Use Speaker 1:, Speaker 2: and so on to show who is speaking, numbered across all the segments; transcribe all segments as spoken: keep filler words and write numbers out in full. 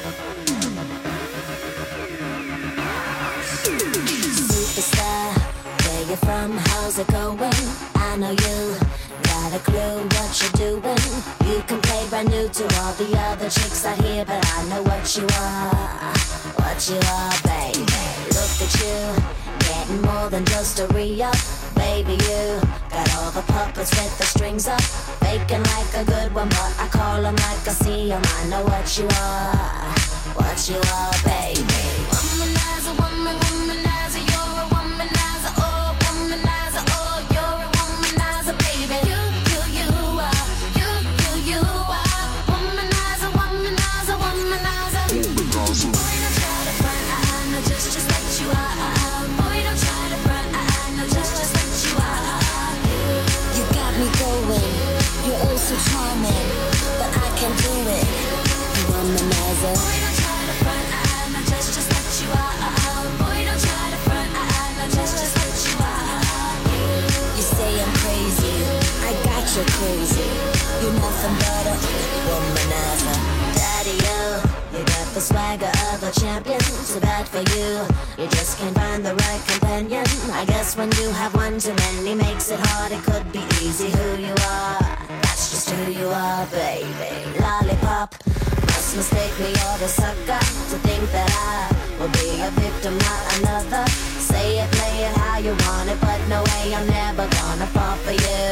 Speaker 1: Superstar, where you from? How's it going? I know you got a clue what you're doing. You can play brand new to all the other chicks out here, but I know what you are, what you are, baby. Look at you, getting more than just a re-up. Baby, you got all the puppets with the strings up, faking like a good one, but I call them like I see them. I know what you are, what you are, baby. Womanizer, woman, womanizer, you're a womanizer, oh, womanizer, oh, you're a womanizer, baby. You, you, you are, you, you, you are, womanizer, womanizer, womanizer. Womanizer. Boy, don't try to front, I, I know just, just what you are. Boy, don't try to front, I, I know just, just what you are. You got me going, you're oh so charming, but I can't do it. You womanizer. Boy, don't try to front, I, I know just, just what you are. Boy, don't try to front, I, I know just, just what you are. You say I'm crazy, I got you crazy. You're nothing but a womanizer. Daddy, you, you got the swagger of a champion. Too bad for you, you just can't find the right companion. I guess when you have one too many makes it hard. It could be easy who you are, that's just who you are, baby. Lollipop, must mistake me or the sucker to think that I will be a victim, not another. Say it, play it how you want it, but no way, I'm never gonna fall for you.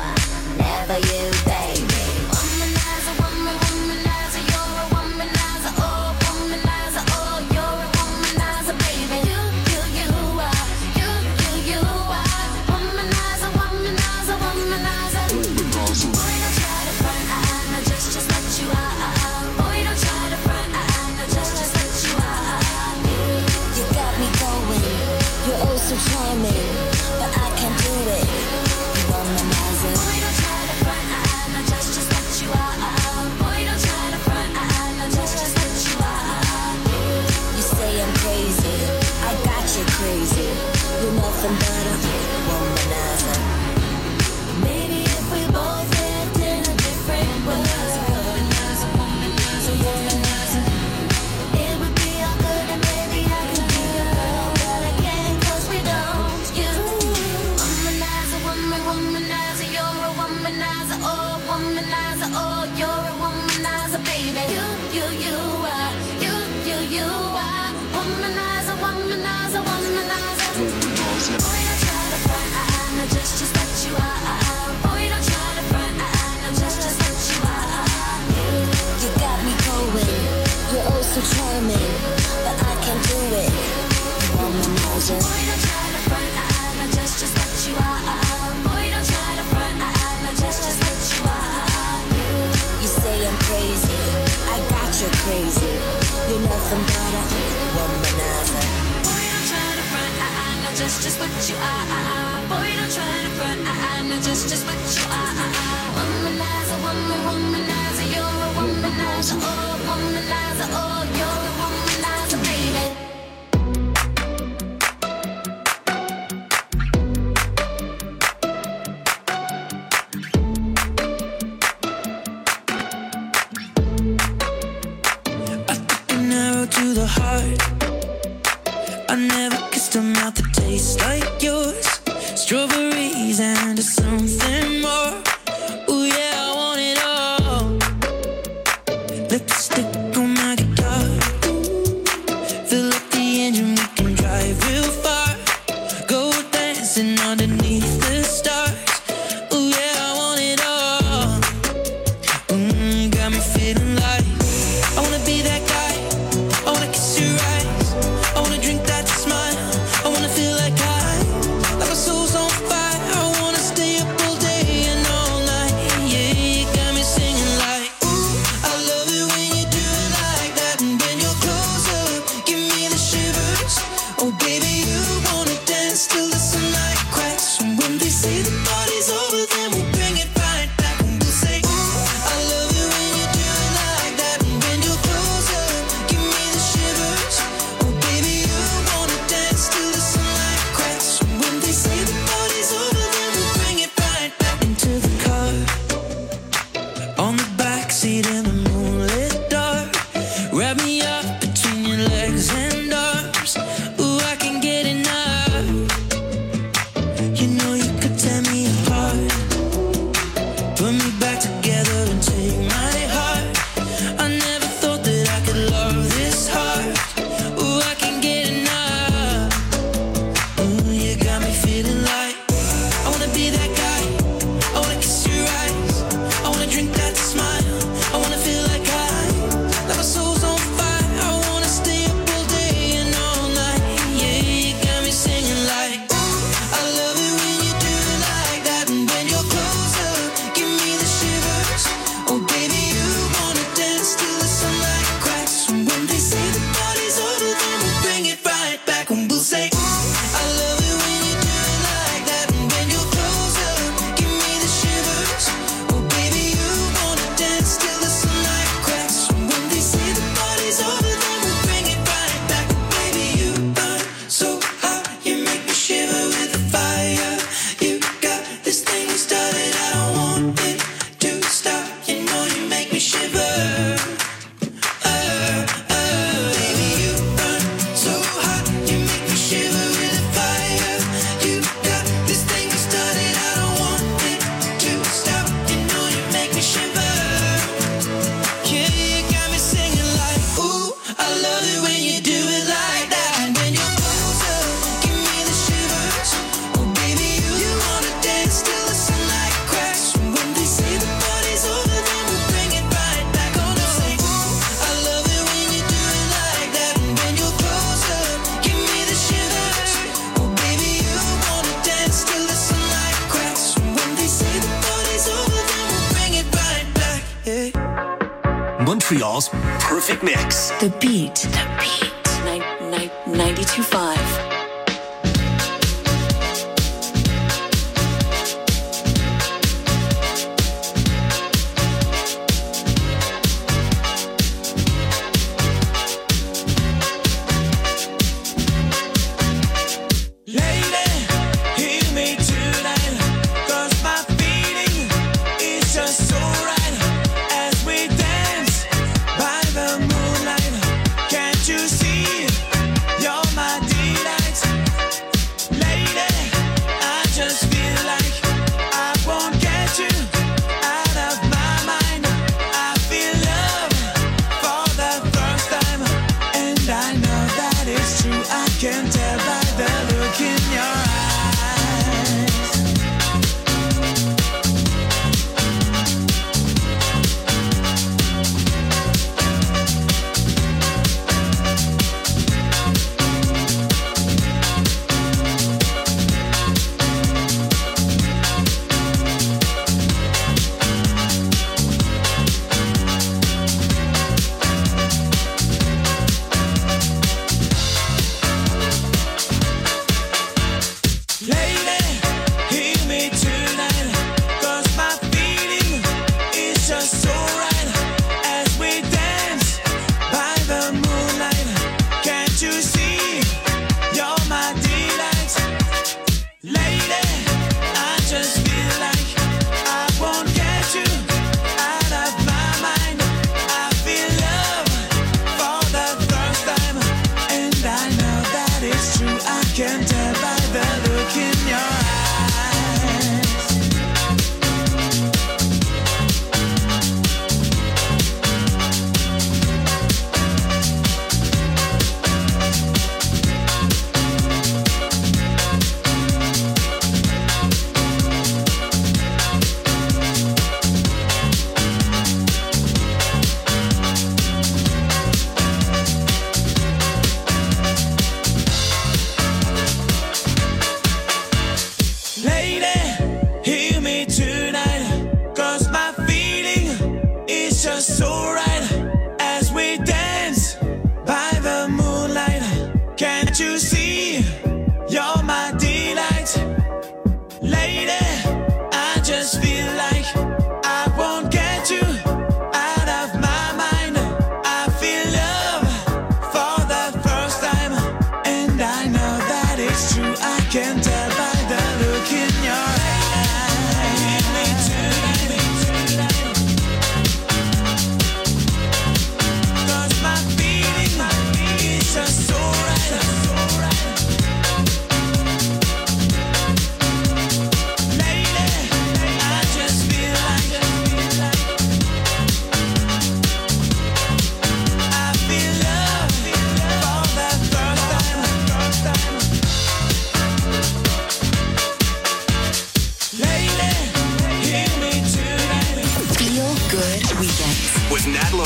Speaker 1: Never you, baby. Womanizer, woman, womanizer, you're a womanizer, oh, womanizer, oh, you're a womanizer, baby. You, you, you are, you, you, you are, womanizer, womanizer, womanizer. Womanizer. Boy, don't try to front, I, I know just, just what you are. Boy, don't try to front, I, I know just, just what you are. You got me going, you're oh so charming, but I can't do it. You womanizer. Boy, don't try to front, I, I know just, just what you are. Boy, don't try to front, I, I know just, just what you are. You say I'm crazy, I got you crazy. You're nothing but a womanizer. Maybe if we both lived in a different world, womanizer, womanizer, womanizer, it would be all good and maybe I could be your girl, but I can't 'cause we don't. You, womanizer, woman, womanizer, you're a womanizer, oh, womanizer, oh, you're a womanizer, baby. You, you, you are, you, you, you are, womanizer, womanizer, womanizer. Boy, don't try to front, I, I know just, just what you are. Boy, don't try to front, I, I know just, just what you are. You got me going, you're oh so charming, but I can't do it. You womanizer. Boy, don't try to front, I, I know just, just what you are. Boy, don't try to front, I, I know just, just what you are. You say I'm crazy, I got you crazy. You're nothing but a womanizer. Boy, don't try to front, I, I know just, just what you are. Boy, don't try to front, I, I know just, just what you are. Womanizer, woman, womanizer, you're a womanizer, oh, womanizer, oh, you're a womanizer, baby.
Speaker 2: An arrow to the heart. I never kissed a mouth that tastes like yours. Strawberries and something more. Ooh yeah, I want it all. Lipstick on my guitar. Fill up the engine, we can drive real far. Go dancing underneath the stars. Ooh yeah, I want it all. Mm, got me feeling like I wanna be that guy. I wanna kiss your eyes. I wanna drink that smile. I wanna feel like I me up between your legs and arms. Ooh, I can get enough. You know you could tear me apart, put me back together and take my heart. I never thought that I could love this hard. Ooh, I can get enough. Ooh, you got me feeling like I wanna be that guy. I wanna kiss your eyes. I wanna drink that smile. I wanna feel like I, like my soul's on fire. I wanna stay up all day and all night. Yeah, you got me singing like, ooh, I love it when you do it like that. And when you're closer, give me the shivers. Oh baby, you wanna dance till the sunlight cracks. And when they say the party's over, then we'll bring it right back. And we'll say, ooh, I love it when you do it like that. And when you're closer, give me the shivers. Oh baby, you wanna dance till the sunlight cracks. And when they say the party's over, then we'll bring it right back. Baby, you burn so hot, you make me shiver with the fire. You got this thing started, I don't want it to stop. You know you make me shiver. Uh, uh, baby, you burn so hot, you make me shiver with the fire. You got this thing started, I don't want it to stop. You know you make me shiver. Yeah, you got me singing like, ooh, I love it when you do it like that. And when you're closer, give me the shivers. Oh baby, you, you wanna dance till the sunlight cracks. And when they say the party's over, then we'll bring it right back. Oh no, say, ooh, I love it when you do it like that. And when you're closer, give me the shivers. Oh baby, you wanna dance till the sunlight cracks. And when they say the party's over, then we'll bring it right back. Yeah.
Speaker 3: Montreal's perfect mix.
Speaker 4: The Beat. The Beat. ninety-two point five.
Speaker 5: Lady, hear me tonight, 'cause my feeling is just so right. As we dance by the moonlight, can't you see? You're my delight.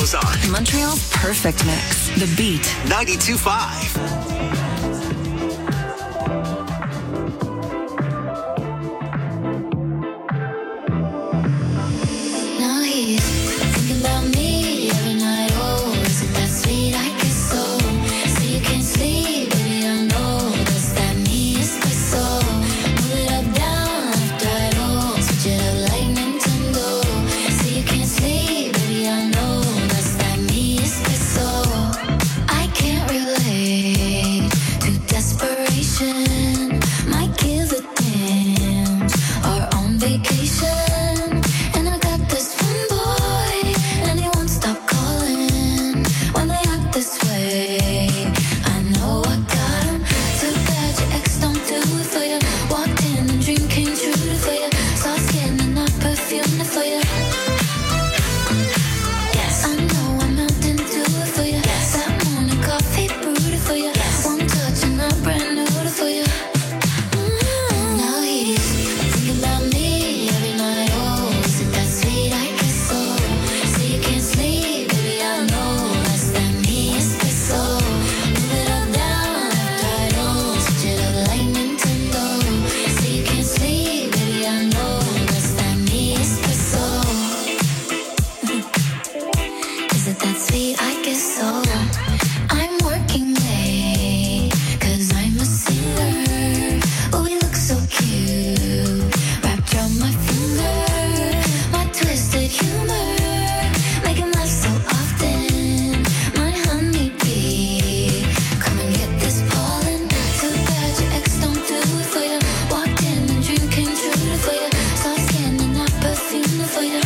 Speaker 3: goes on.
Speaker 4: Montreal's perfect mix. The Beat.
Speaker 3: ninety-two point five.
Speaker 1: Now he's thinking about me every night. Oh, isn't that sweet? I guess so. So you can't sleep, baby, I know. Does that mean it's my soul? Move it up, down, left, right, oh. Switch it up like Nintendo. So you can't sleep, baby, I know. Does that mean it's my soul? I can't relate to desperation. Might give a damn. Are on vacation. And I got this one boy, and he won't stop calling when they act this way. I know I got him. Too bad your ex don't do it for you. Walked in and dream came true for you. Soft skin and not perfume for you. Yes, I know I'm out and do it for you. Yes, that morning coffee brewed it for you. Yes, one touch and I'm brand new for you. Mm. Now he's thinking about me every night. Oh, is it that sweet? I guess so. So you can't sleep, baby, I know. That's that me, it's my soul. Move it up, down, left, right, oh. Switch it up like Nintendo. So you can't sleep, baby, I know. That's that me, it's my soul. Is it that sweet? I guess so. I'm working late, cause I'm a singer. Oh, we look so cute, wrapped around my finger. My twisted humor, make him laugh so often. My honeybee, come and get this pollen. Too bad your ex don't do it for you. Walked in and dream came true for you. Soft skin and not perfume for you.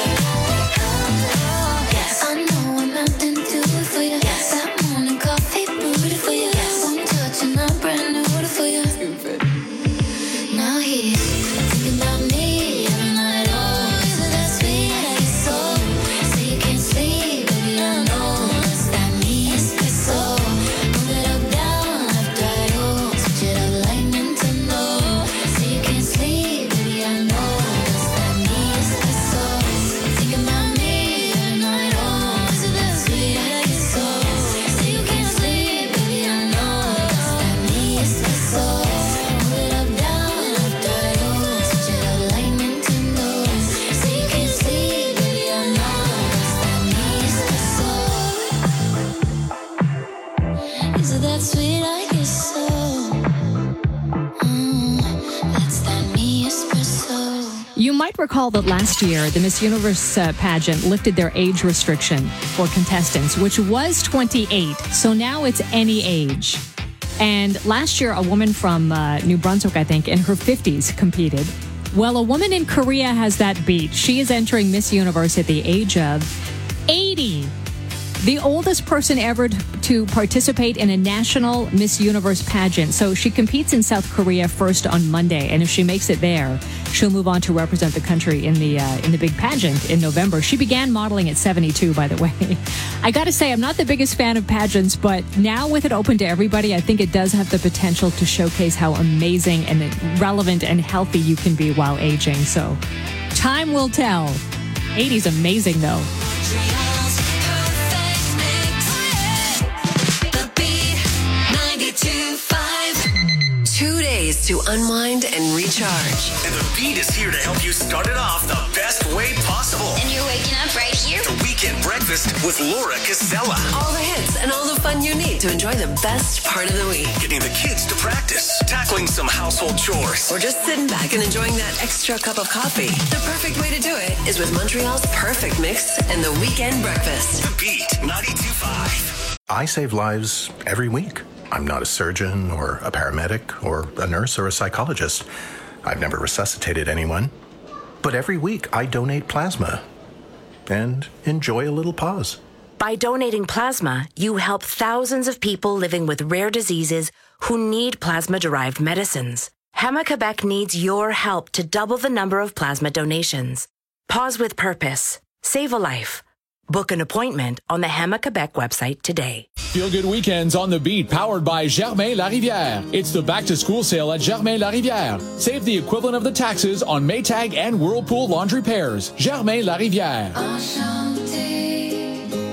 Speaker 1: Yes, I know I'm out and do it for you. Yes, that morning coffee brewed it for you. Yes, one touch and I'm brand new for you. Now he's thinking about me every night. Oh, is it that sweet? I guess so. So you can't sleep, baby, I know. That's that me, it's my soul. Move it up, down, left, right, oh. Switch it up like Nintendo. So you can't sleep, baby, I know. That's that me, it's my soul. Thinking about me every night. Oh, is it that sweet? I guess so. So you can't sleep, baby, I know. That's that me, it's my soul. Move it up, down, left, right, oh. Switch it up like Nintendo. So you can't sleep, baby, I know. That's that me, it's my soul. Is it that sweet? I guess so. Mm, that's that me, it's my soul.
Speaker 6: You might recall that last year, the Miss Universe uh, pageant lifted their age restriction for contestants, which was twenty-eight. So now it's any age. And last year, a woman from uh, New Brunswick, I think, in her fifties competed. Well, a woman in Korea has that beat. She is entering Miss Universe at the age of eighty. The oldest person ever to participate in a national Miss Universe pageant. So she competes in South Korea first on Monday, and if she makes it there, she'll move on to represent the country in the uh, in the big pageant in November. She began modeling at seventy-two, by the way. I got to say, I'm not the biggest fan of pageants, but now with it open to everybody, I think it does have the potential to showcase how amazing and relevant and healthy you can be while aging. So time will tell. eighty's amazing, though.
Speaker 4: Montreal's perfect mix. The Beat. ninety-two point five.
Speaker 7: Two days to unwind and recharge.
Speaker 3: And the Beat is here to help you start it off the best way possible.
Speaker 1: And you're waking up right here.
Speaker 3: The Weekend Breakfast with Laura Casella.
Speaker 7: All the hits and all the fun you need to enjoy the best part of the week.
Speaker 3: Getting the kids to practice, tackling some household chores.
Speaker 7: Or just sitting back and enjoying that extra cup of coffee. The perfect way to do it is with Montreal's perfect mix and the Weekend Breakfast.
Speaker 3: The Beat ninety-two point five.
Speaker 8: I save lives every week. I'm not a surgeon or a paramedic or a nurse or a psychologist. I've never resuscitated anyone. But every week I donate plasma and enjoy a little pause.
Speaker 9: By donating plasma, you help thousands of people living with rare diseases who need plasma-derived medicines. Héma-Québec needs your help to double the number of plasma donations. Pause with purpose. Save a life. Book an appointment on the Héma-Québec website today.
Speaker 10: Feel good weekends on the Beat, powered by Germain Larivière. It's the back-to-school sale at Germain Larivière. Save the equivalent of the taxes on Maytag and Whirlpool laundry pairs. Germain Larivière.
Speaker 1: Enchanté.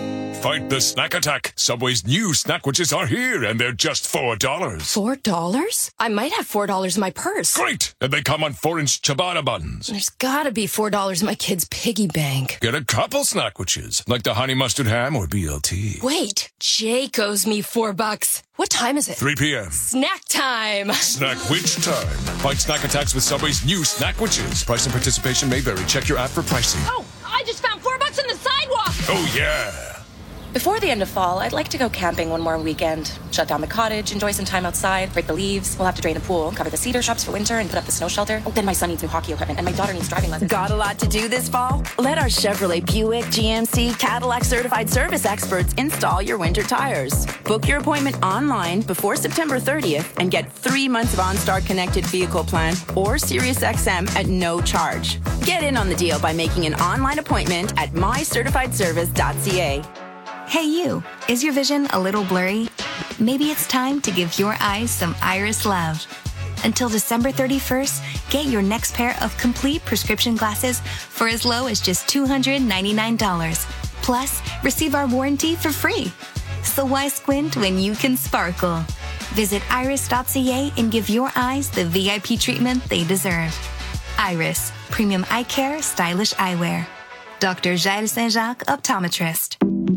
Speaker 11: Fight the snack attack. Subway's new snackwitches are here, and they're just four dollars.
Speaker 12: Four dollars? I might have four dollars in my purse.
Speaker 11: Great! And they come on four-inch ciabatta buns.
Speaker 12: There's gotta be four dollars in my kid's piggy bank.
Speaker 11: Get a couple snackwitches, like the honey mustard ham or B L T.
Speaker 12: Wait, Jake owes me four bucks. What time is it?
Speaker 11: three p.m.
Speaker 12: Snack time.
Speaker 11: Snackwitch time. Fight snack attacks with Subway's new snackwitches. Price and participation may vary. Check your app for pricing.
Speaker 12: Oh, I just found four bucks on the sidewalk.
Speaker 11: Oh, yeah.
Speaker 13: Before the end of fall, I'd like to go camping one more weekend. Shut down the cottage, enjoy some time outside, break the leaves. We'll have to drain the pool, cover the cedar shrubs for winter, and put up the snow shelter. Oh, then my son needs new hockey equipment, and my daughter needs driving lessons.
Speaker 14: Got a lot to do this fall? Let our Chevrolet, Buick, G M C, Cadillac certified service experts install your winter tires. Book your appointment online before September thirtieth and get three months of OnStar connected vehicle plan or SiriusXM at no charge. Get in on the deal by making an online appointment at my certified service dot c a.
Speaker 15: Hey you, is your vision a little blurry? Maybe it's time to give your eyes some Iris love. Until December thirty-first, get your next pair of complete prescription glasses for as low as just two hundred ninety-nine dollars. Plus, receive our warranty for free. So why squint when you can sparkle? Visit iris dot c a and give your eyes the V I P treatment they deserve. Iris, premium eye care, stylish eyewear. Doctor Jael Saint-Jacques, optometrist.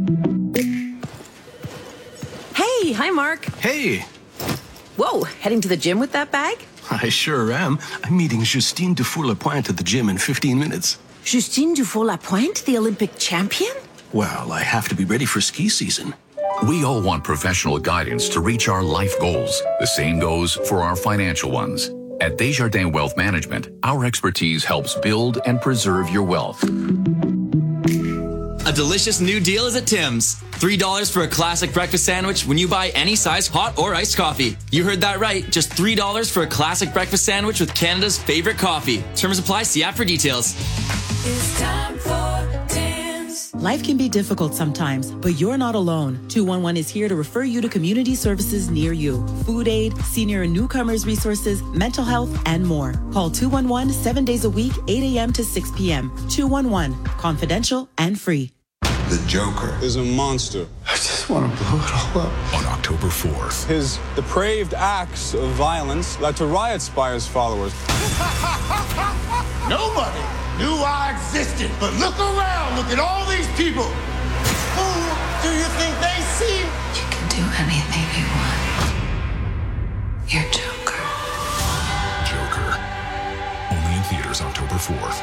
Speaker 16: Hey, hi, Mark.
Speaker 17: Hey.
Speaker 16: Whoa, heading to the gym with that bag?
Speaker 17: I sure am. I'm meeting Justine Dufour-Lapointe at the gym in fifteen minutes.
Speaker 16: Justine Dufour-Lapointe, the Olympic champion?
Speaker 17: Well, I have to be ready for ski season.
Speaker 18: We all want professional guidance to reach our life goals. The same goes for our financial ones. At Desjardins Wealth Management, our expertise helps build and preserve your wealth.
Speaker 19: A delicious new deal is at Tim's. three dollars for a classic breakfast sandwich when you buy any size hot or iced coffee. You heard that right. Just three dollars for a classic breakfast sandwich with Canada's favorite coffee. Terms apply. See app for details.
Speaker 5: It's time for Tim's.
Speaker 20: Life can be difficult sometimes, but you're not alone. two one one is here to refer you to community services near you. Food aid, senior and newcomers resources, mental health, and more. Call two one one seven days a week, eight a.m. to six p.m. two one one, confidential and free.
Speaker 21: The Joker is a monster.
Speaker 22: I just want to blow it all up.
Speaker 21: On October fourth.
Speaker 22: His depraved acts of violence led to riots by his followers.
Speaker 23: Nobody knew I existed, but look around, look at all these people. Who do you think they see?
Speaker 24: You can do anything you want. You're Joker.
Speaker 21: Joker. Only in theaters October fourth.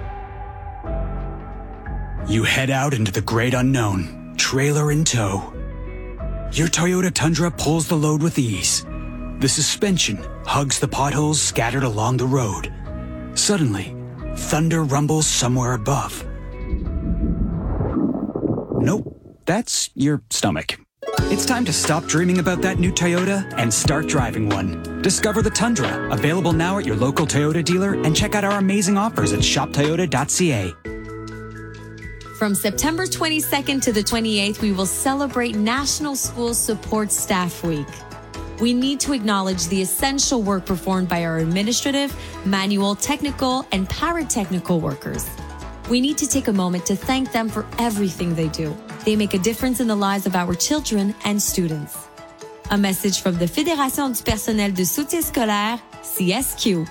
Speaker 25: You head out into the great unknown, trailer in tow. Your Toyota Tundra pulls the load with ease. The suspension hugs the potholes scattered along the road. Suddenly, thunder rumbles somewhere above. Nope, that's your stomach. It's time to stop dreaming about that new Toyota and start driving one. Discover the Tundra, available now at your local Toyota dealer, and check out our amazing offers at shop toyota dot c a.
Speaker 6: From September twenty-second to the twenty-eighth, we will celebrate National School Support Staff Week. We need to acknowledge the essential work performed by our administrative, manual, technical, and paratechnical workers. We need to take a moment to thank them for everything they do. They make a difference in the lives of our children and students. A message from the Fédération du personnel de soutien scolaire, C S Q.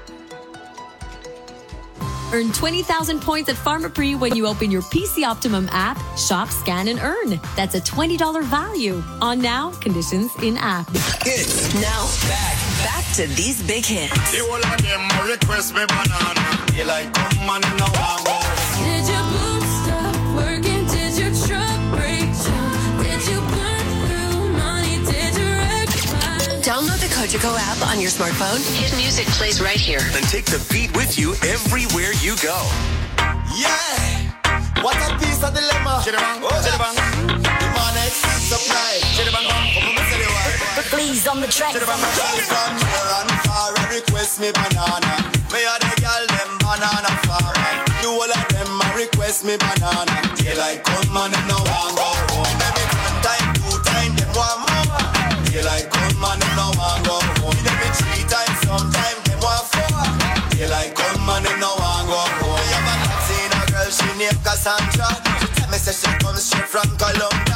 Speaker 6: Earn twenty thousand points at Pharmaprix when you open your P C Optimum app, shop, scan, and earn. That's a twenty dollars value. On now, conditions in app.
Speaker 7: It's now back, back to these big hits.
Speaker 23: The whole of them request me banana. You like come on in the wago.
Speaker 5: Did your boots stop working? Did your truck break down? Did you burn through money? Did you wreck?
Speaker 7: Download the Cogeco app on your smartphone. Hit music plays right here.
Speaker 3: Then take the beat with you everywhere you go.
Speaker 23: Yeah! What a piece of dilemma. Chidabang, oh, chidabang. The money supply. Chidabang, come on, say the word.
Speaker 1: Please on the track.
Speaker 23: Chidabang, from here and far, request me banana. Me a the girl them banana farmer. Do all of them a request me banana. Daylight come on and no one go home. Baby, one time, two time, them one more. Daylight come on and no one go home. Baby, three times, sometime, them one four. Daylight come on and no one go home. Me have a seen a girl, she named Cassandra. She tell me say she comes straight from Colombia.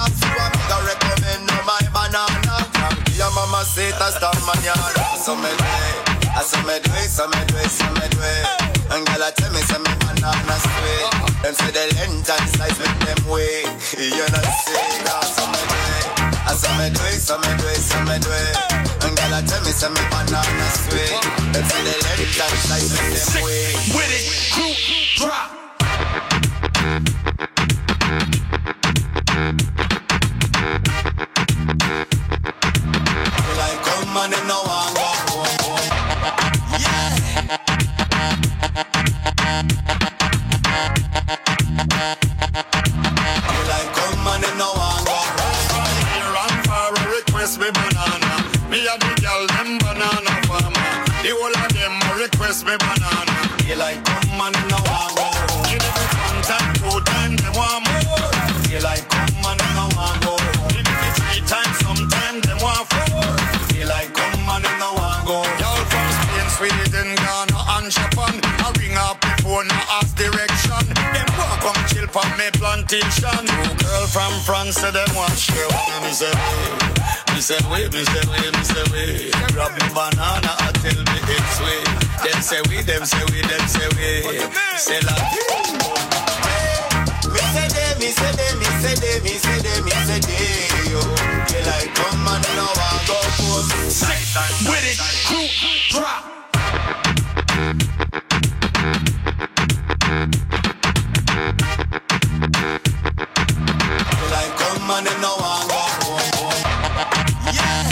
Speaker 23: mamacita está mañana. So me do it, I so me do it, so me do it, so me do it. And girl, I tell me, say me banana sweet. Them say the length and size make them weak. You know see, now so me do it, I so me do it, so me do it, so me do it. And girl, I tell me, say me banana sweet. Them say the length and size make them weak.
Speaker 5: With it, crew, drop.
Speaker 23: Like come on and no one go home. Yeah. Like come on and no one go home.
Speaker 2: You run for a request me banana. Me a the girl them banana farmer. The whole of them a request me banana.
Speaker 23: You like come on and no one go home.
Speaker 2: You give it one time, two time, they want more.
Speaker 23: You like come on and no one go home.
Speaker 2: You give it three times, sometime they want four.
Speaker 23: You like come on and no one go home.
Speaker 2: Y'all from Spain, Sweden, Ghana and Japan. I ring up before no ask direction. Them walk come chill for me plantation. Two girl from France say them want share with me. Me say me say wait, me say wait, me say wait. Grab me banana until me it's way. Them say we, them say we, them say we. Say like
Speaker 23: me say they, me say they, me say they, me say they, me say they. Yo, you like come on and no one go home.
Speaker 5: With it, crew, drop.
Speaker 23: Like come on and no one go home. Yeah.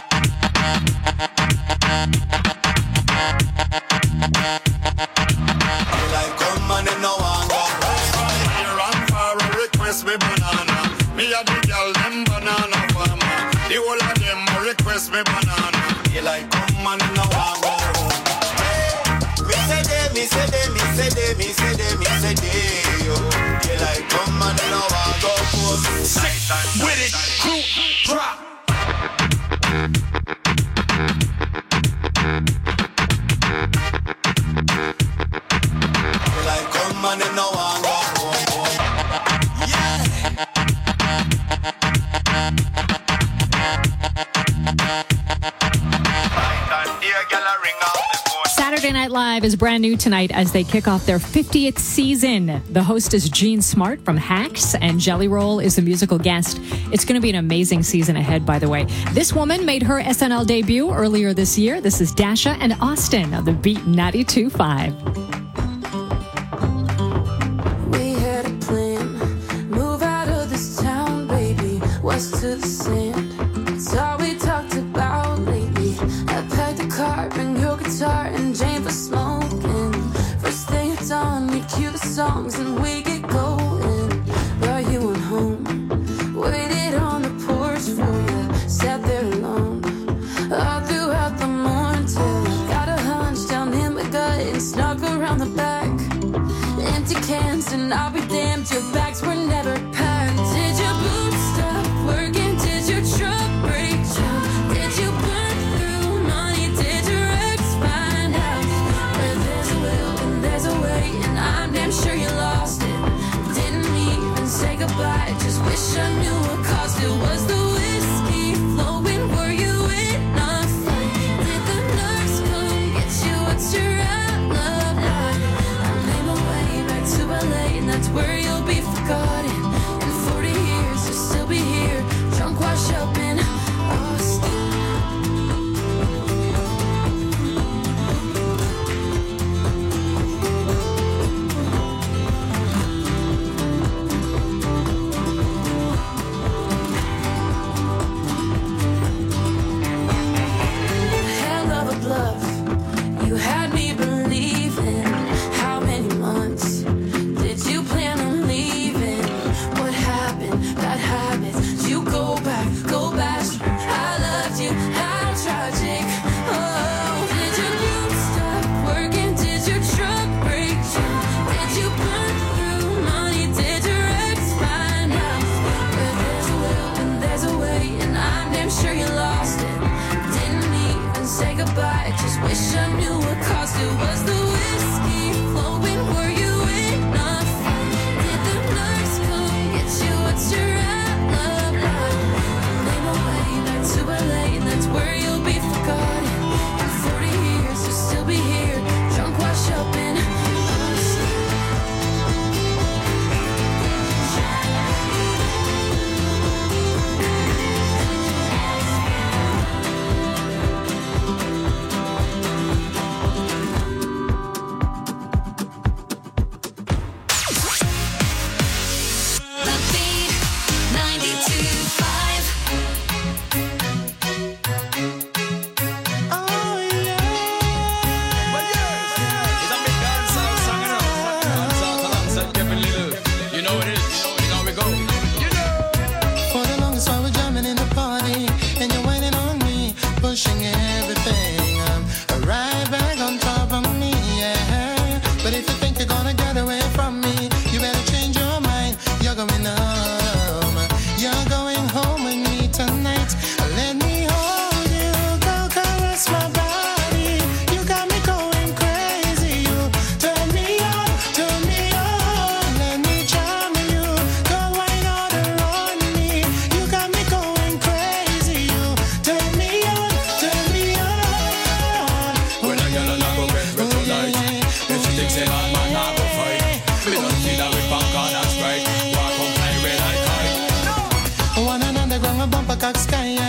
Speaker 23: Like come on and no one go home.
Speaker 2: You run for a request me banana. Me a the girl them banana farmer. The whole of them a request me banana.
Speaker 23: You like come on and no one go home. Me say they, me say they, me say they, me say they, me say they. Yo, you like come on and no one go home.
Speaker 5: With it, crew, drop.
Speaker 23: Like come on and no one go home. Yeah.
Speaker 6: Saturday Night Live is brand new tonight as they kick off their fiftieth season. The host is Gene Smart from Hacks, and Jelly Roll is the musical guest. It's going to be an amazing season ahead, by the way. This woman made her S N L debut earlier this year. This is Dasha and Austin of the Beat ninety-two point five.
Speaker 4: We had a plan, move out of this town, baby, west to the sand. It's all we talked about lately. I packed the car, bring your guitar and Jane for smoking. First thing it's on, we cue the songs and we get going. Brought you on home, waited on the porch for you, sat there alone all throughout the morning till I got a hunch down in my gut and snuck around the back. Empty cans and I'll be damned, your bags were never packed. Did your boots stop working? Did your truck break down? Did you burn through money? Did your ex find out? Where there's a will and there's a way, and I'm damn sure you lost it. Didn't even say goodbye, just wish I knew what caused it. Was the whiskey flowing? Were you in a fight? Did the nurse come get you? What's your outlook like? I made my way back to L A, and that's where you'll be forgotten. In forty years, you'll still be here, drunk, washed up in Austin. Hell of a bluff, you had me believing. How many months did you plan on leaving? What happened? Bad habits. Did you go back? Go back. I loved you. How tragic. Oh, did your group stop working? Did your truck break down? Did you burn through money? Did your ex find out? Where there's a will and there's a way, and I'm damn sure you lost it. Didn't even say goodbye, just wish I knew what caused it. Was the whiskey flowing? Were you in a fight? Did the nurse come get you? What's your outlook like? I made my way back to L A, and that's where you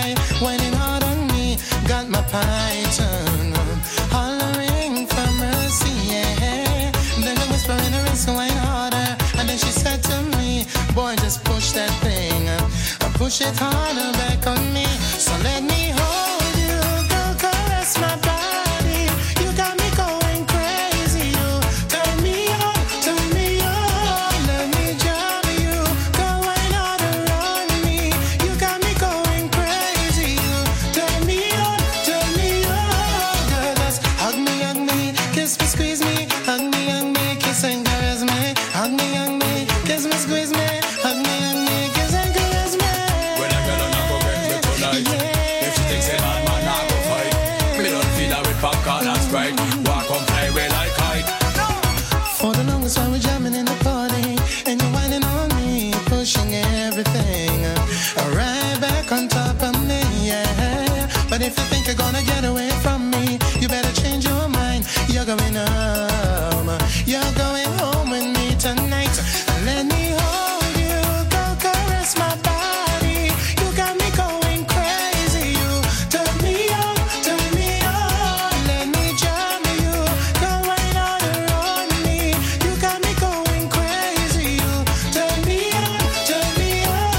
Speaker 8: high, whining hard on me. Got my python hollering for mercy, yeah. Then the whisper in her ear, so wine harder. And then she said to me, boy, just push that thing, push it harder back on me. So let me hold you, go caress my body. You got me going crazy, you turn me on, turn me on. Let me jam you, go wine harder on me. You got me going crazy, you turn me on, turn me on. Girl, just hug me, hug me, kiss me, squeeze me, hug me, hug me, kiss and caress me, hug me, hug me, kiss me, squeeze me, hug me, hug me, kiss and caress me.
Speaker 5: When a girl on a go get me tonight, if she thinks a man man not go fight, me don't feel her with popcorn and Sprite. Walk on play way like kite.
Speaker 8: For the longest while we're jamming in the party, and you're whining on me, pushing everything right back on top of me, yeah. But if you think you're gonna get away from me, you better change your mind. You're going home, you're going home with me tonight. Let me hold you, go caress my body. You got me going crazy, you turn me on, turn me on. Let me jam you, go right harder on me. You got me going crazy, you turn me on, turn me on.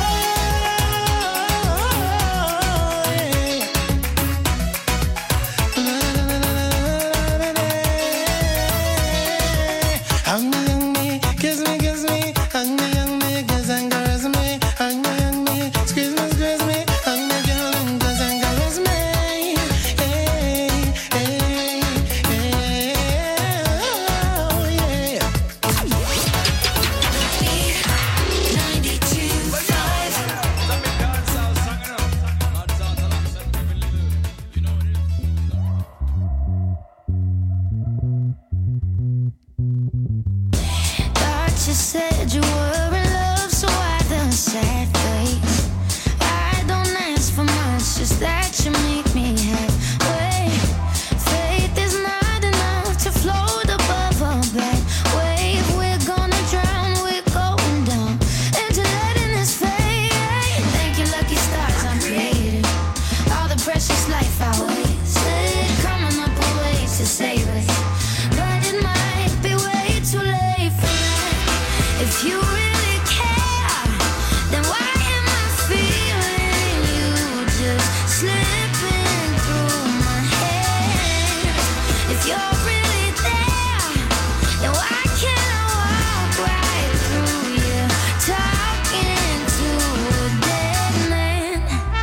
Speaker 8: Hug me, hug me, kiss me, kiss me, hug me, hug me, kiss and caress me, hug me, hug me, squeeze me, squeeze me, hug me, girl, and kiss and caress me. Hey, hey, hey, oh, yeah.
Speaker 1: Thought you said you were in love, so why the sad face? I don't ask for much, just that you make me halfway. Faith is not enough to float above a bad wave. We're gonna drown, we're going down into letting this fade. Thank you, lucky stars, I'm created. All the precious life I wasted, coming up with ways to save it. But it might be way too late for that. If you really care, then why am I feeling you just slipping through my hands? If you're really there, then why can't I walk right through you, talking to a dead man?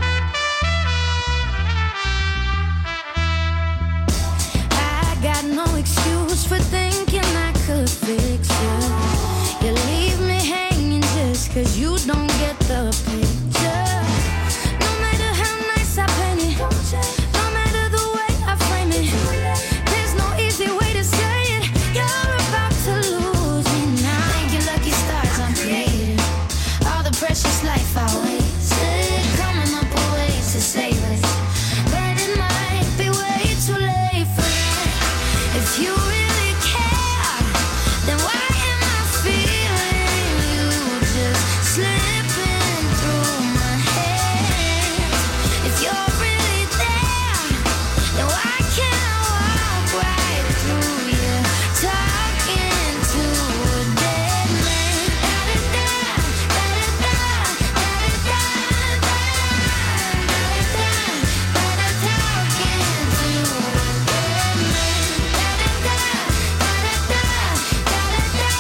Speaker 1: I got no excuse for thinking I could fix you. You leave me hanging just cause you don't get the picture. No matter how nice I paint it, no matter the way I frame it, there's no easy way to say it. You're about to lose me now. Thank you, lucky stars, I'm created. All the precious life I wasted, coming up with ways to save it. But it might be way too late for that. If you really care, then why am I feeling you just slipping through my hands? If you're really there, then why can't I walk right through you, talking to a dead man? Da-da-da, da-da-da, da-da-da, da-da-da, da-da-da, talking to a dead man. Da-da-da, da-da-da, da-da-da,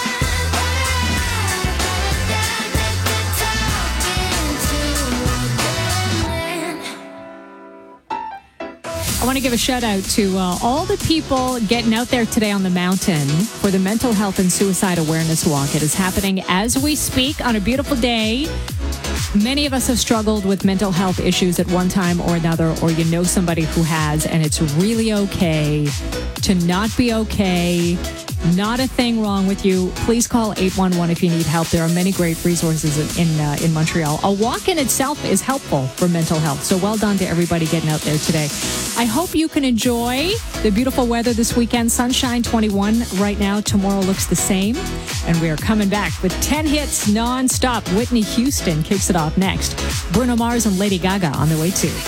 Speaker 6: I want to give a shout out to uh, all the people getting out there today on the mountain for the Mental Health and Suicide Awareness Walk. It is happening as we speak on a beautiful day. Many of us have struggled with mental health issues at one time or another, or you know somebody who has, and it's really okay to not be okay. Not a thing wrong with you. Please call eight one one if you need help. There are many great resources in in, uh, in Montreal. A walk in itself is helpful for mental health. So well done to everybody getting out there today. I hope you can enjoy the beautiful weather this weekend. Sunshine, twenty-one right now. Tomorrow looks the same. And we are coming back with ten hits nonstop. Whitney Houston kicks it off next. Bruno Mars and Lady Gaga on their way too.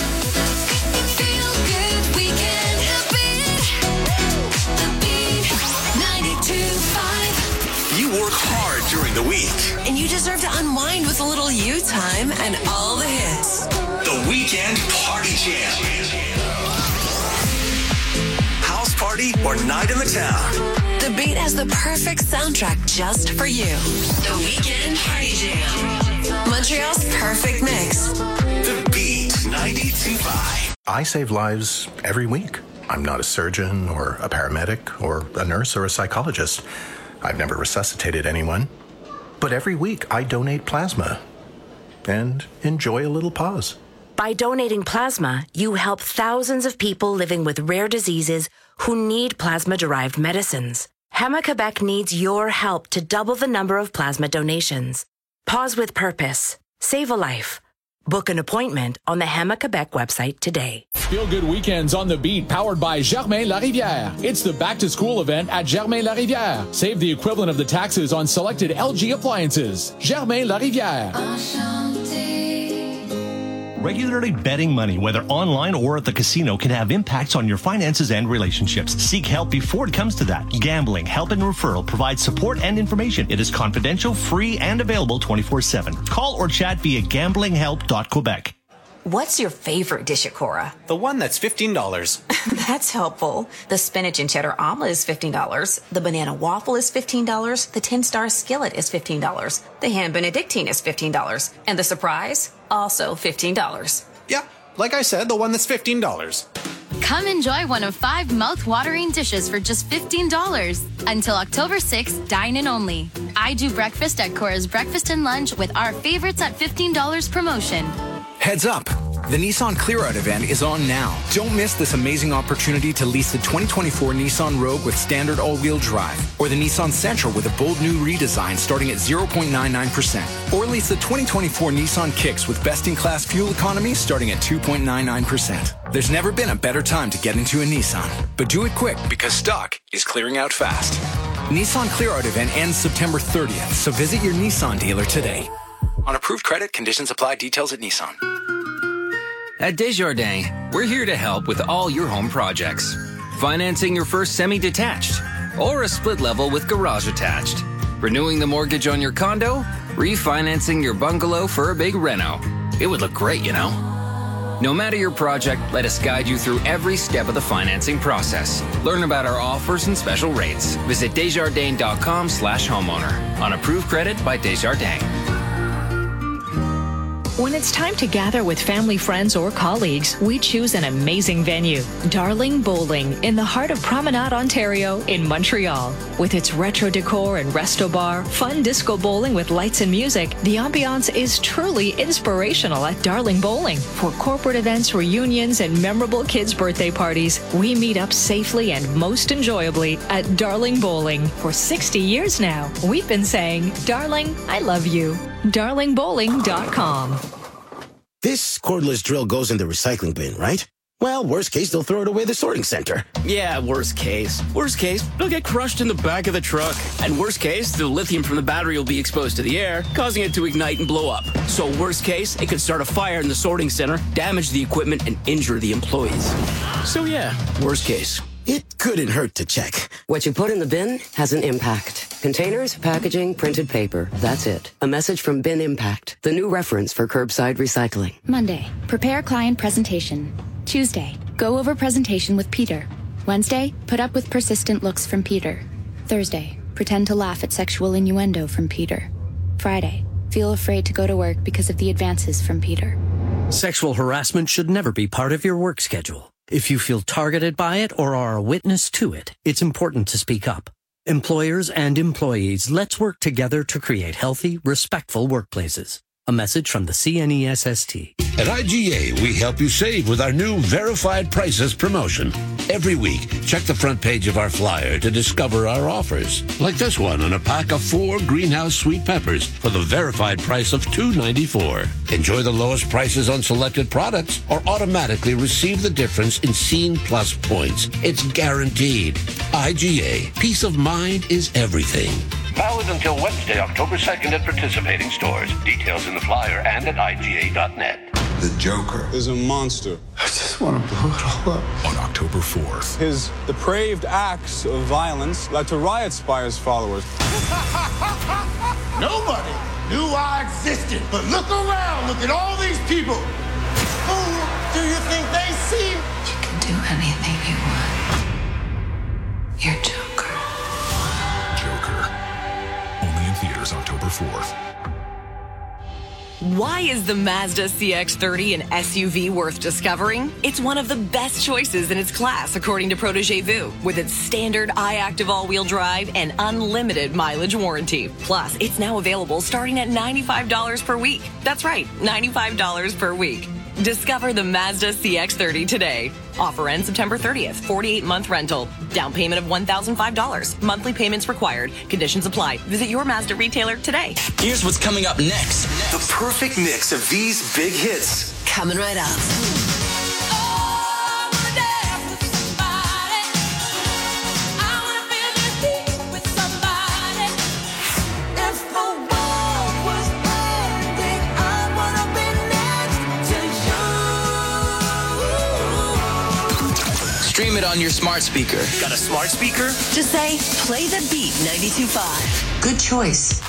Speaker 3: You work hard during the week.
Speaker 7: And you deserve to unwind with a little you time and all the hits.
Speaker 3: The Weekend Party Jam. House party or night in the town.
Speaker 7: The Beat has the perfect soundtrack just for you. The Weekend Party Jam. Montreal's perfect mix.
Speaker 3: The Beat ninety-two point five.
Speaker 9: I save lives every week. I'm not a surgeon or a paramedic or a nurse or a psychologist. I've never resuscitated anyone. But every week I donate plasma and enjoy a little pause.
Speaker 10: By donating plasma, you help thousands of people living with rare diseases who need plasma-derived medicines. Hema-Quebec needs your help to double the number of plasma donations. Pause with purpose. Save a life. Book an appointment on the Hema-Quebec website today.
Speaker 11: Feel Good Weekends on the Beat, powered by Germain Larivière. It's the back-to-school event at Germain Larivière. Save the equivalent of the taxes on selected L G appliances. Germain Larivière.
Speaker 12: Regularly betting money, whether online or at the casino, can have impacts on your finances and relationships. Seek help before it comes to that. Gambling Help and Referral provides support and information. It is confidential, free, and available twenty-four seven. Call or chat via gambling help dot quebec.
Speaker 13: What's your favorite dish at Cora?
Speaker 26: The one that's fifteen dollars.
Speaker 13: That's helpful. The spinach and cheddar omelet is fifteen dollars. The banana waffle is fifteen dollars. The ten-star skillet is fifteen dollars. The ham benedictine is fifteen dollars. And the surprise? Also fifteen dollars.
Speaker 26: Yeah, like I said, the one that's fifteen dollars.
Speaker 27: Come enjoy one of five mouth-watering dishes for just fifteen dollars. Until October sixth, dine in only. I do breakfast at Cora's Breakfast and Lunch with our favorites at fifteen dollars promotion.
Speaker 28: Heads up! The Nissan Clear Out event is on now. Don't miss this amazing opportunity to lease the twenty twenty-four Nissan Rogue with standard all-wheel drive, or the Nissan Sentra with a bold new redesign starting at zero point nine nine percent, or lease the twenty twenty-four Nissan Kicks with best-in-class fuel economy starting at two point nine nine percent. There's never been a better time to get into a Nissan, but do it quick because stock is clearing out fast. Nissan Clear Out event ends September thirtieth, so visit your Nissan dealer today. On approved credit, conditions apply. Details at Nissan.
Speaker 29: At Desjardins, we're here to help with all your home projects. Financing your first semi-detached or a split level with garage attached. Renewing the mortgage on your condo, refinancing your bungalow for a big reno. It would look great, you know. No matter your project, let us guide you through every step of the financing process. Learn about our offers and special rates. Visit Desjardins.com slash homeowner. On approved credit by Desjardins.
Speaker 6: When it's time to gather with family, friends, or colleagues, we choose an amazing venue. Darling Bowling in the heart of Promenade, Ontario in Montreal. With its retro decor and resto bar, fun disco bowling with lights and music, the ambiance is truly inspirational at Darling Bowling. For corporate events, reunions, and memorable kids' birthday parties, we meet up safely and most enjoyably at Darling Bowling. For sixty years now, we've been saying, Darling, I love you. darling bowling dot com.
Speaker 30: This cordless drill goes in the recycling bin, right? Well, worst case, they'll throw it away the sorting center.
Speaker 31: Yeah, worst case. Worst case, it'll get crushed in the back of the truck. And worst case, the lithium from the battery will be exposed to the air, causing it to ignite and blow up. So worst case, it could start a fire in the sorting center, damage the equipment, and injure the employees. So yeah, worst case.
Speaker 30: It couldn't hurt to check.
Speaker 32: What you put in the bin has an impact. Containers, packaging, printed paper. That's it. A message from Bin Impact, the new reference for curbside recycling.
Speaker 33: Monday, prepare client presentation. Tuesday, go over presentation with Peter. Wednesday, put up with persistent looks from Peter. Thursday, pretend to laugh at sexual innuendo from Peter. Friday, feel afraid to go to work because of the advances from Peter.
Speaker 34: Sexual harassment should never be part of your work schedule. If you feel targeted by it or are a witness to it, it's important to speak up. Employers and employees, let's work together to create healthy, respectful workplaces. A message from the C N E S S T.
Speaker 35: At I G A, we help you save with our new Verified Prices promotion.
Speaker 2: Every week, check the front page of our flyer to discover our offers. Like this one on a pack of four Greenhouse sweet peppers for the verified price of two dollars and ninety-four cents. Enjoy the lowest prices on selected products or automatically receive the difference in Scene Plus points. It's guaranteed. I G A. Peace of mind is everything.
Speaker 4: Valid until Wednesday, October second at participating stores. Details in the flyer and at I G A dot net.
Speaker 14: The Joker is a monster. I just want to blow it all up.
Speaker 15: On October fourth.
Speaker 14: His depraved acts of violence led to riots by his followers.
Speaker 16: Nobody knew I existed, but look around, look at all these people. Who do you think they see?
Speaker 17: You can do anything you want. You're Joker.
Speaker 15: Joker. Only in theaters October fourth.
Speaker 18: Why is the Mazda C X thirty an S U V worth discovering? It's one of the best choices in its class, according to Protégé Vu, with its standard iActive all-wheel drive and unlimited mileage warranty. Plus, it's now available starting at ninety-five dollars per week. That's right, ninety-five dollars per week. Discover the Mazda C X thirty today. Offer ends September thirtieth. forty-eight month rental. Down payment of one thousand five dollars. Monthly payments required. Conditions apply. Visit your Mazda retailer today.
Speaker 19: Here's what's coming up next.
Speaker 3: The perfect mix of these big hits.
Speaker 18: Coming right up.
Speaker 19: Stream it on your smart speaker.
Speaker 3: Got a smart speaker?
Speaker 18: Just say, play the beat ninety-two point five.
Speaker 17: Good choice.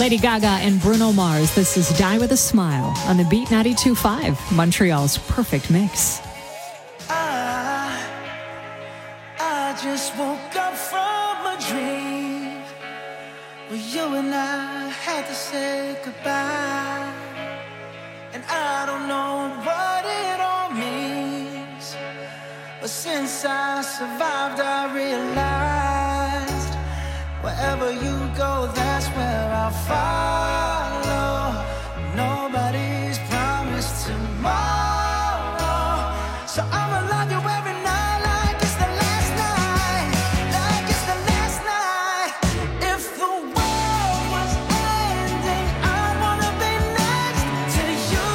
Speaker 6: Lady Gaga and Bruno Mars. This is Die With a Smile on the Beat ninety-two point five, Montreal's perfect mix.
Speaker 1: I, I just woke up from a dream where you and I had to say goodbye. And I don't know what it all means, but since I survived, I realized wherever you go, that's where I'll follow. Nobody's promised tomorrow, so I'ma love you every night like it's the last night, like it's the last night. If the world was ending, I wanna be next to you.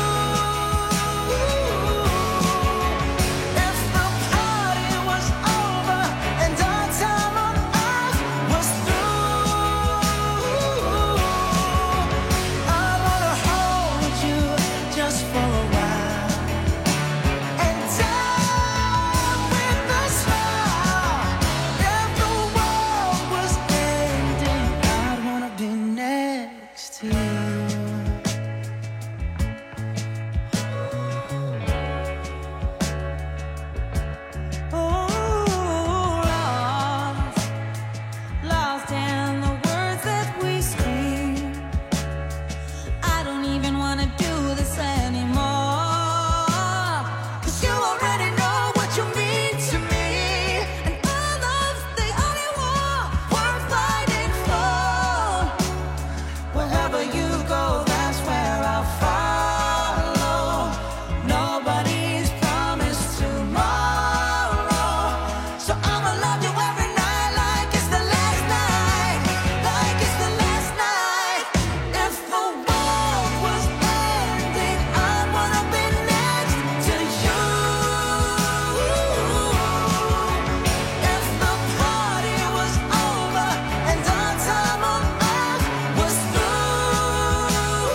Speaker 1: If the party was over and our time on earth was through, I wanna hold you just for a while and die with a smile. If the world was ending, I'd wanna be next to you. Oh, lost, lost in the words that we scream. I don't even wanna do this anymore, 'cause you already know what you mean to me, and our love's the only war worth fighting for. Wherever you go, that's where I'll follow. Nobody's promised tomorrow, so I'ma love you every night like it's the last night, like it's the last night. If the world was ending, I wanna be next to you. If the party was over and our time on earth was through,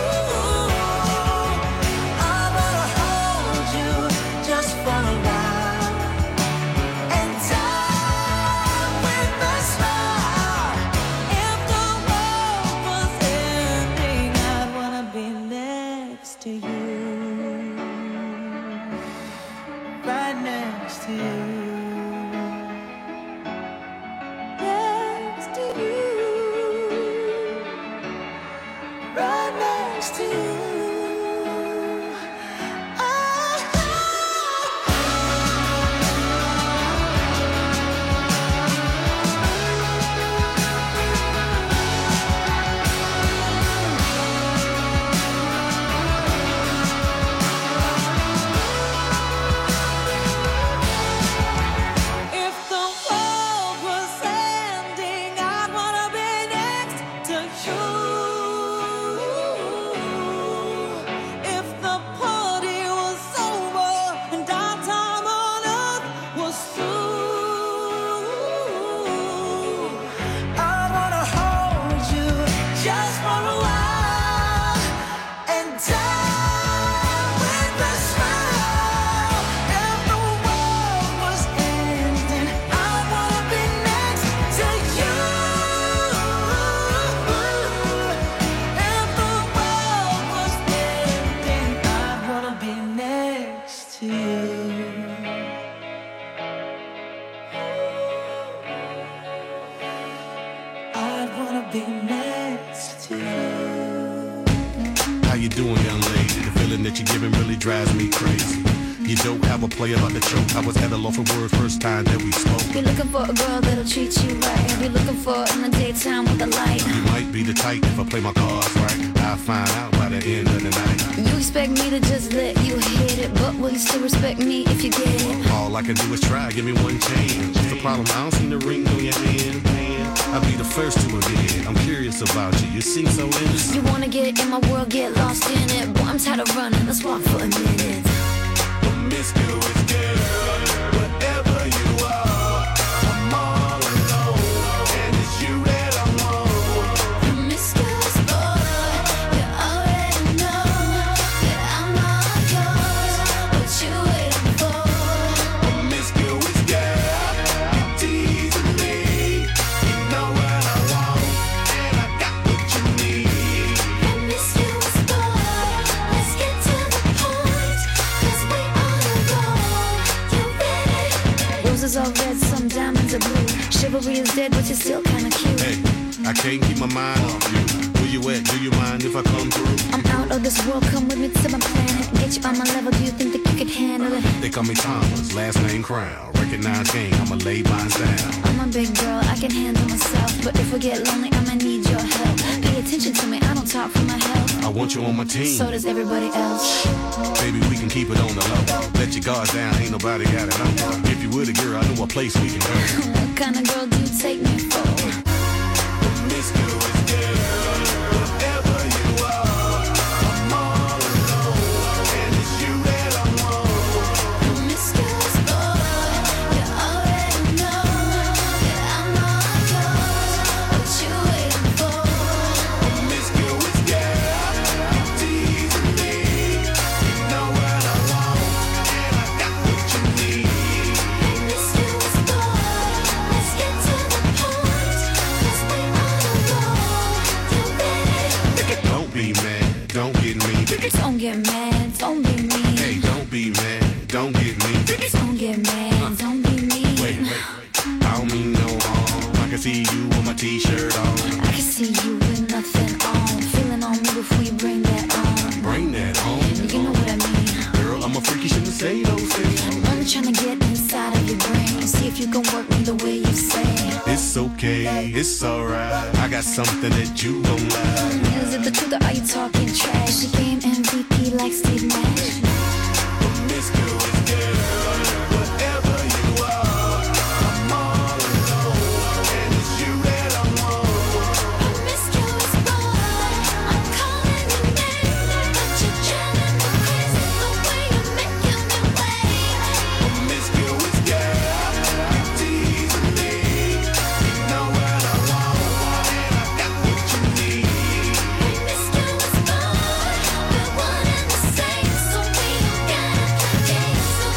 Speaker 1: I wanna hold you just for a while and die with a smile. If the world was ending, I'd wanna be next to you, right next to you, next to you, right next to you. If the world was ending, I'd wanna be next to you. If the party was over and our time on earth was through, I'd wanna hold you just for a while and die with a smile. If the world was ending, I'd wanna be next to you. If the world was ending, I'd wanna be next to you. I'd wanna be next to you.
Speaker 5: How you doing, young lady? The feeling that you're giving really drives me crazy. You don't have a player about to choke. I was at a loss for words first time that we spoke.
Speaker 7: Be looking for a girl that'll treat you right. Be looking for in the daytime with the light.
Speaker 5: You might be the type if I play my cards right. I'll find out by the end of the night.
Speaker 7: You expect me to just let you hit it, but will you still respect me if you get it?
Speaker 5: All I can do is try, give me one chance. What's the problem? I don't see the ring on your hand. I'll be the first to admit it. I'm curious about you. You seem so innocent.
Speaker 7: You wanna get in my world, get lost in it. Boy, I'm tired of running. Let's walk for a minute.
Speaker 5: Promiscuous girl, whatever you are, I'm all alone, and it's you that I want.
Speaker 7: Promiscuous boy, you already know that I'm all yours. What you waiting for?
Speaker 5: Promiscuous girl, you're teasing me. You know what I want, and I got what you need.
Speaker 7: Roses are red, some diamonds are blue. Chivalry is dead, but you're still kinda cute.
Speaker 5: Hey, I can't keep my mind off you. Where you at? Do you mind if I come through?
Speaker 7: I'm out of this world, come with me to my planet. Get you on my level, do you think that you could handle it?
Speaker 5: They call me Thomas, last name Crown. Recognize game, I'ma lay mine down.
Speaker 7: I'm a big girl, I can handle myself. But if I get lonely, I'ma need your help. Pay attention to me, I don't talk for my health.
Speaker 5: I want you on my team.
Speaker 7: So does everybody else.
Speaker 5: Baby, we can keep it on the low. Let your guard down, ain't nobody got it on. If you were the girl, I know a place we can go.
Speaker 7: What kind of girl do you take me for?
Speaker 5: Promiscuous girl, whatever you are, I'm all alone, and it's you that I want.
Speaker 7: Promiscuous boy, you already know that I'm all yours. What you waiting for?
Speaker 5: Promiscuous girl, you teasing me. You know what I want, and I got what you need.
Speaker 7: Promiscuous boy, let's get to the point. 'Cause we on the road, you ready?
Speaker 5: Don't be mad, don't get me.
Speaker 7: Don't get mad, don't be mean.
Speaker 5: Hey, don't be mad, don't get me.
Speaker 7: Don't get mad, don't be mean.
Speaker 5: Wait, wait, I don't mean no harm. I can see you with my t-shirt on.
Speaker 7: I can see you with nothing on. Feeling on me before you bring that on.
Speaker 5: Bring that on.
Speaker 7: You know what I mean.
Speaker 5: Girl, I'm a freak, you shouldn't say those things.
Speaker 7: I'm trying to get inside of your brain. See if you can work me the way you say.
Speaker 5: It's okay, it's alright. I got something that you don't like.
Speaker 7: Is it the truth or are you talking trash? She game M V P like Steve Nash.
Speaker 5: Promiscuous girl, whatever you are, I'm all alone, and it's you that I want.
Speaker 7: Promiscuous boy, I'm calling your name, but you're driving me crazy the way you're making me wait.
Speaker 5: Promiscuous girl, you teasing me. You know what I want, and I got what you need.
Speaker 7: Promiscuous boy, we're one and the same, so we don't gotta change so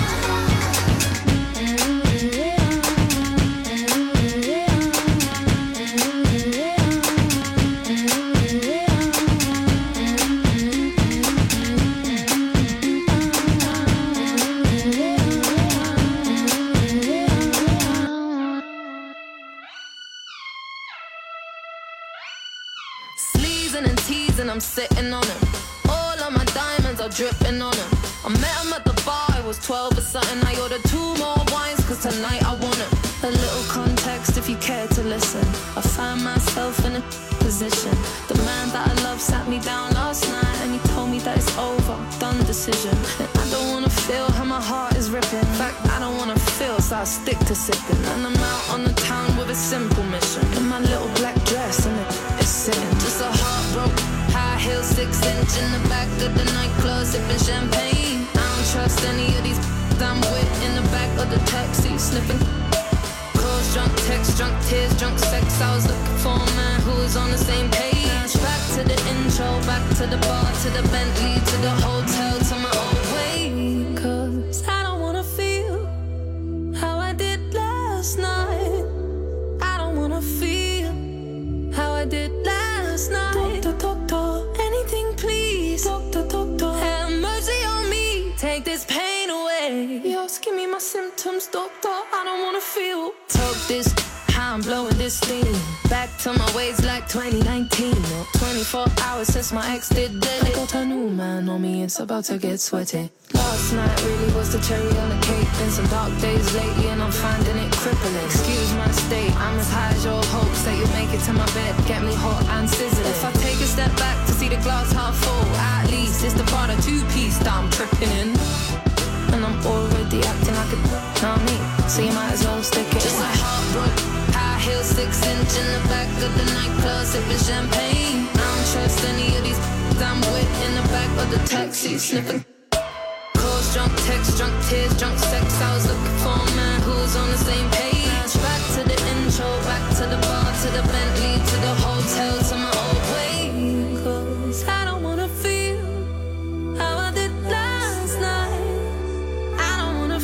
Speaker 8: Sleezing and teasing, I'm sitting on him. All of my diamonds are dripping on him. I met him at the bar, I was twelve or something. I ordered two more wines, cause tonight I want him. A little context if you care to listen. I find myself in a position. The man that I love sat me down last night and he told me that it's over, done decision. And I don't wanna feel how my heart is ripping. In fact, I don't wanna feel, so I stick to sipping. And I'm out on the town with a simple mission. In my little black dress and it, it's sitting. Just a heartbroken, high heel, six inch in the back of the nightclub, sipping champagne. I don't trust any of these I'm with in the back of the taxi, sniffing. Calls, drunk text, drunk tears, drunk sex. I was looking for a man who was on the same page. Back to the intro, back to the bar, to the Bentley, to the hotel, to my old way. Cause I don't wanna feel how I did last night. I don't wanna feel how I did last night. Doctor, doctor, anything please. Doctor, doctor, have mercy on me. Take this pain away. Yo, give me my symptoms, doctor. I don't wanna feel. Talk this, how I'm blowing this steam. Back to my ways like twenty nineteen. Or twenty-four hours since my ex did dead. I got a new man on me, it's about to get sweaty. Last night really was the cherry on the cake. Been some dark days lately and I'm finding it crippling. Excuse my state, I'm as high as your hopes that you make it to my bed. Get me hot and sizzling. If I take a step back to see the glass half full, at least it's the part of two-piece that I'm tripping in. And I'm already acting like a know me, so you might as well stick it. Just a heartbroken, high heel, six inch in the back of the nightclub, sipping champagne. I don't trust any of these I'm with in the back of the taxi, sniffing. Calls, drunk text, drunk tears, drunk sex. I was looking for a man who was on the same page. Back to the intro, back to the bar, to the Bentley, to the hotel, to my old way. Cause I don't wanna feel how I did last night. I don't wanna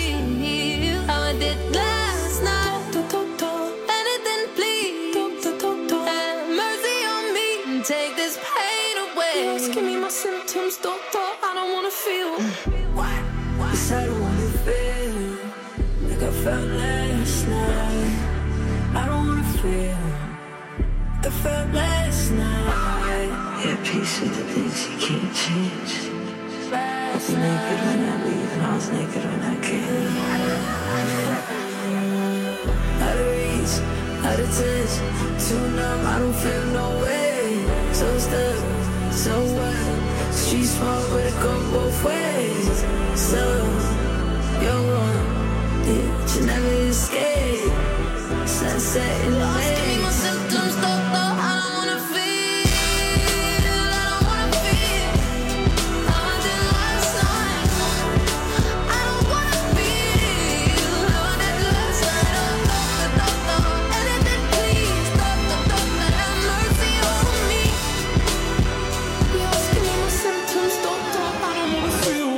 Speaker 8: feel how I did last night. Doctor, doctor, anything please. Doctor, doctor, have mercy on me. Take this pain away. Yes, give me my symptoms, doctor. I don't wanna feel.
Speaker 9: Yes, I don't wanna feel. like I felt last night. I don't wanna feel like I felt last night. Yeah, peace with the things you can't change. I was naked when I leave and I was naked when I came. Out of reach, out of touch, too numb, I don't feel no way. So stuck, so what? Street smart, but it go both ways. So, you're one, yeah, but you never escape. Sunset in the
Speaker 8: Lost
Speaker 9: day.
Speaker 8: me my symptoms, though, though I don't wanna feel. I don't wanna feel how I did last night. I don't wanna feel how I did last night. Oh, though, though, though, anything please, though, though, though, have mercy on me. Lost me my symptoms, though, though I don't wanna feel.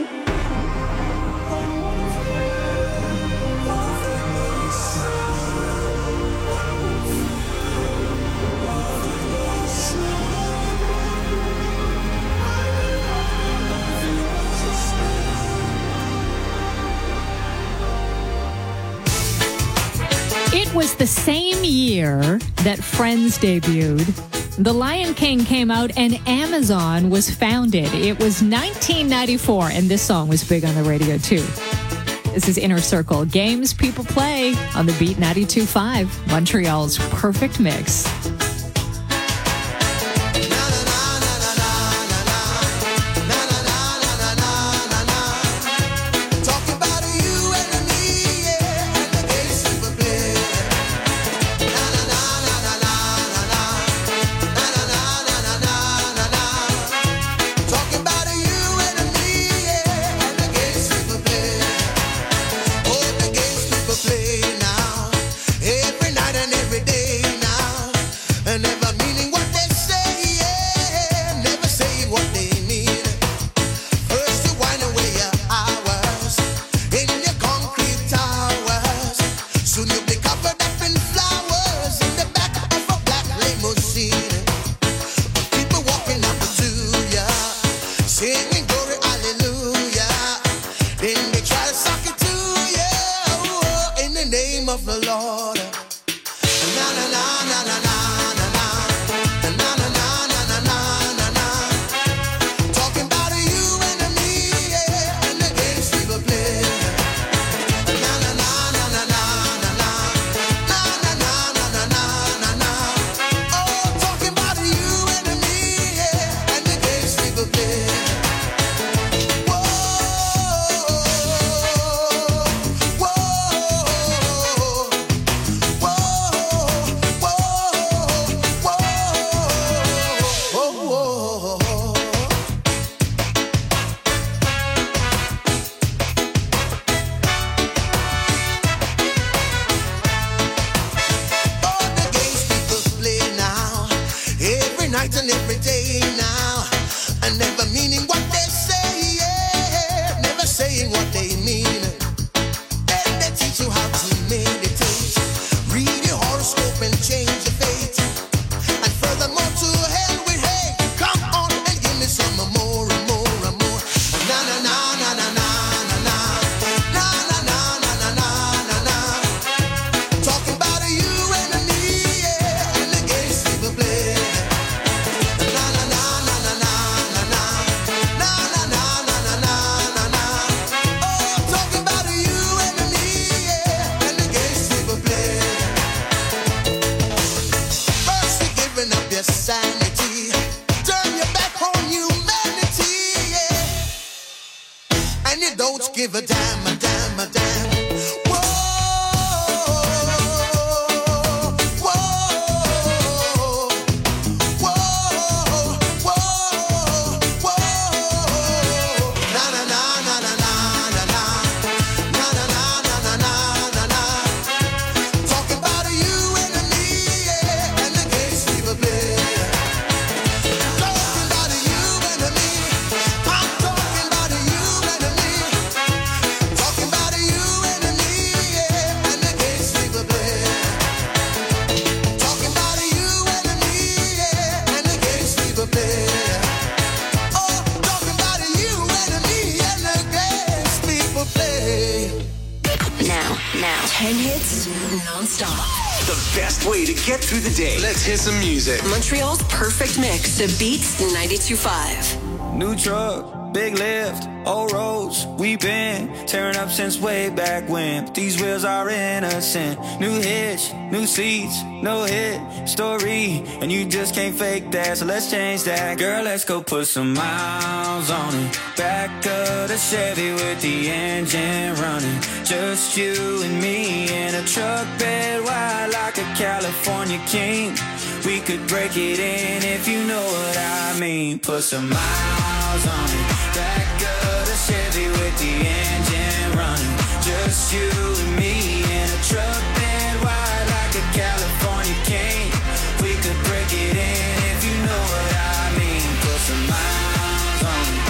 Speaker 6: It was the same year that Friends debuted. The Lion King came out and Amazon was founded. It was nineteen ninety-four, and this song was big on the radio too. This is Inner Circle, games people play on the Beat ninety-two point five, Montreal's perfect mix.
Speaker 1: Give a damn, a damn, a damn. Whoa, whoa, whoa, whoa, whoa. Na na na na na na na na na na na na na na na. Talking about you and me, yeah, and the games we were playing. Talking about you and me. I'm talking about you and me.
Speaker 18: now. ten hits non-stop.
Speaker 3: The best way to get through the day. Let's hear some music.
Speaker 18: Montreal's perfect mix to Beats ninety-two point five.
Speaker 10: New truck, big lift, old roads. We've been tearing up since way back when. But these wheels are innocent. New hitch, new seats, no hit story. And you just can't fake that, so let's change that. Girl, let's go put some miles on it. Back of the Chevy with the engine running. Just you and me in a truck bed wide like a California king. We could break it in if you know what I mean. Put some miles on it. Back of the Chevy with the engine running. Just you and me in a truck bed wide like a California king. We could break it in if you know what I mean. Put some miles on it.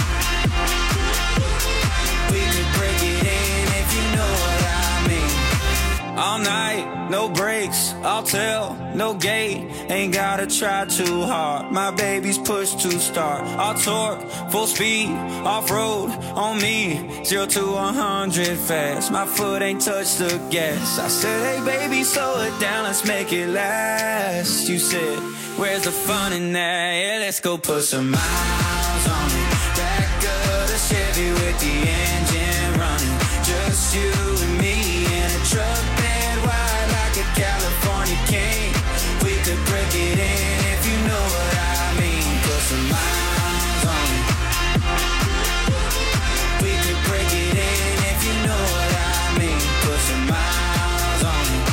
Speaker 10: We could break it in if you know what I mean. All night, no breaks, I'll tell, no gate. Ain't gotta try too hard. My baby's pushed to start. I'll torque, full speed, off-road on me. Zero to one hundred fast. My foot ain't touched the gas. I said, hey baby, slow it down, let's make it last. You said, where's the fun in that? Yeah, let's go put some miles on it. Back of the Chevy with the engine running. Just you and me in a truck bed wide like a California king. We could break it in if you know what I mean. Put some miles on it. We could break it in if you know what I mean. Put some miles on it.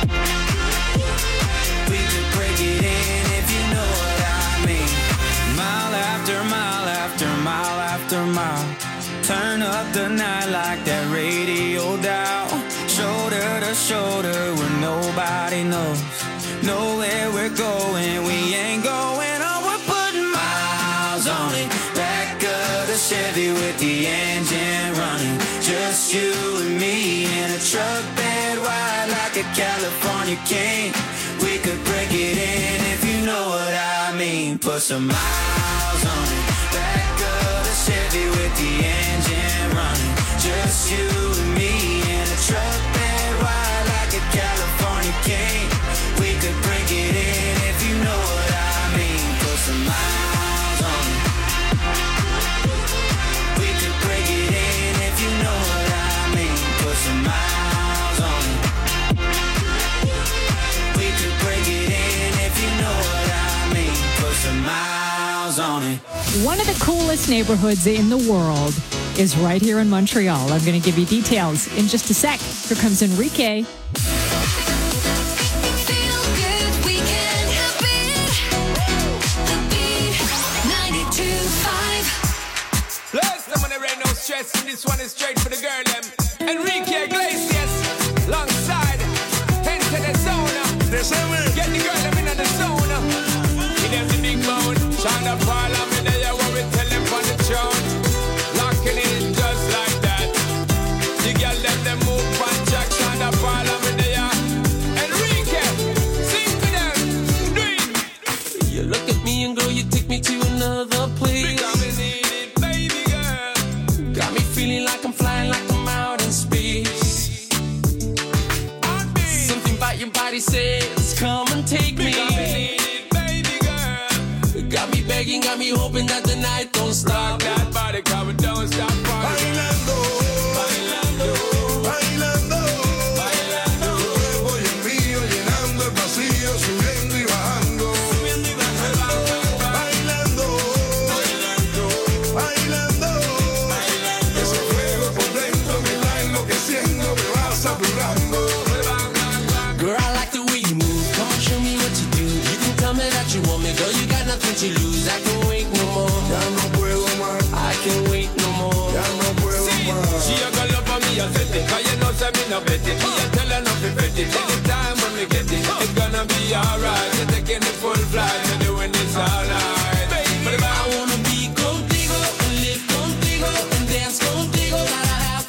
Speaker 10: We could break it in if you know what I mean. Mile after mile after mile after mile. Turn up the night like that radio dial. Shoulder to shoulder where nobody knows. Know where we're going, we ain't going on. We're putting miles on it. Back of the Chevy with the engine running. Just you and me in a truck bed wide like a California king. We could break it in if you know what I mean. Put some miles on it. Back of the Chevy with the engine running. Just you and me in a truck bed wide like a California king. We could break it in if you know what I mean. Put some miles on it. We could break it in if you know what I mean. Put some miles on it. We could break it in if you know what I mean. Put some miles on it.
Speaker 6: One of the coolest neighborhoods in the world is right here in Montreal. I'm going to give you details in just a sec. Here comes Enrique.
Speaker 11: And this one is straight for the girl, them. Enrique Iglesias, alongside Enter the Zone. Get the girl, them in the zone. Give them the big bone. Shonda Parliament, there, what we tell them on the throne. Locking in just like that. The girl, them, them move on track. Shonda Parliament, there. Enrique, sing for them. Do it.
Speaker 12: You look at me and girl, you take me to another place. Feeling like I'm flying, like I'm out in space. Something about your body says, come and take me. Got me begging, got me hoping that the night don't stop.
Speaker 11: That body coming, don't stop.
Speaker 16: Bailando, bailando, bailando, bailando. Tu cuerpo y el mío llenando el vacío, subiendo y bajando, subiendo y bajando. Bailando, bailando, bailando. Ese fuego por dentro me está enloqueciendo, me va saturando.
Speaker 12: Girl, I like the way you move. Come on, show me what you do. You can tell me that you want me, girl. You got nothing to lose. I can wait no more.
Speaker 16: Ya no puedo más.
Speaker 12: I can wait no more.
Speaker 16: Ya no puedo más.
Speaker 11: She a go love for me, I set it. Cause you know say me no bet it. Me a tell her not to bet it. Anytime when we get it, it's gonna be alright. You're taking the full flight.